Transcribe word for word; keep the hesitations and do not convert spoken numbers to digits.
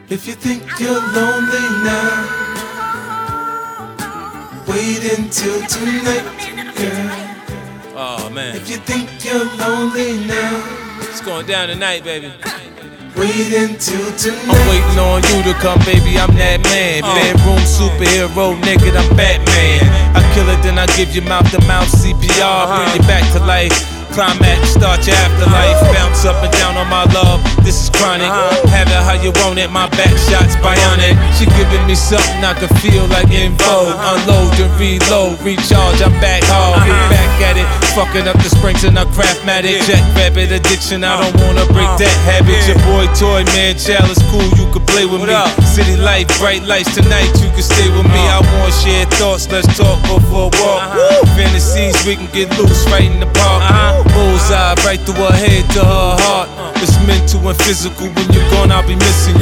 If you think you're lonely now, wait until tonight, girl. Oh man, if you think you're lonely now, it's going down tonight, baby. Wait until tonight. I'm waiting on you to come, baby, I'm that man. uh. Bedroom superhero, nigga, I'm Batman. I kill it, then I give you mouth-to-mouth C P R. Uh-huh. Bring you back to life. Climax, start your afterlife. Bounce up and down on my love, this is chronic. Have it how you want it, my back shot's bionic. She giving me something I can feel like in vogue. Unload and reload, recharge, I'm back hard. Get back at it, fucking up the springs in a Craftmatic. Jack rabbit addiction, I don't wanna break that habit. Your boy Toy Man, child is cool, you can play with me. City life, bright lights tonight, you can stay with me. I want shared thoughts, let's talk, go for a walk. Fantasies, we can get loose right in the park. Bullseye right through her head to her heart. It's mental and physical. When you're gone, I'll be missing you.